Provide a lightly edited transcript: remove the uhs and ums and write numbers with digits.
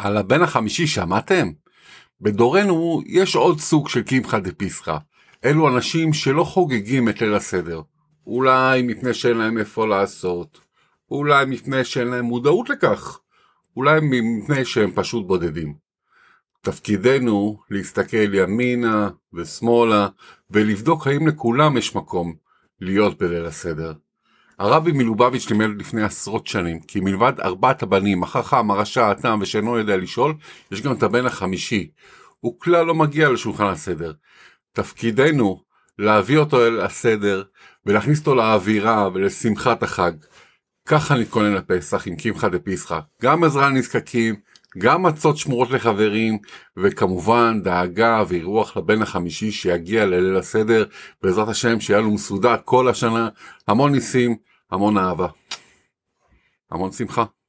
על הבן החמישי שמעתם? בדורנו יש עוד סוג של קמחא דפסחא. אלו אנשים שלא חוגגים את ליל הסדר. אולי מפני שאין להם איפה לעשות. אולי מפני שאין להם מודעות לכך. אולי מפני שהם פשוט בודדים. תפקידנו להסתכל ימינה ושמאלה ולבדוק האם לכולם יש מקום להיות בליל הסדר. הרבי מלובביץ' לימד לפני עשרות שנים, כי מלבד 4 הבנים, החכם, הרשע, התם ושאינו יודע לשאול, יש גם את הבן החמישי. הוא כלל לא מגיע לשולחן הסדר. תפקידנו להביא אותו אל הסדר ולהכניס אותו לאווירה ולשמחת החג. ככה נתכונן לפסח עם קמחא דפסחא. גם עזרה לנזקקים, גם מצות שמורות לחברים, וכמובן דאגה ואירוח לבן החמישי שיגיע לליל הסדר, בעזרת השם שיהיה לנו מסודר כל השנה, המון ניסים, המון אהבה, המון שמחה.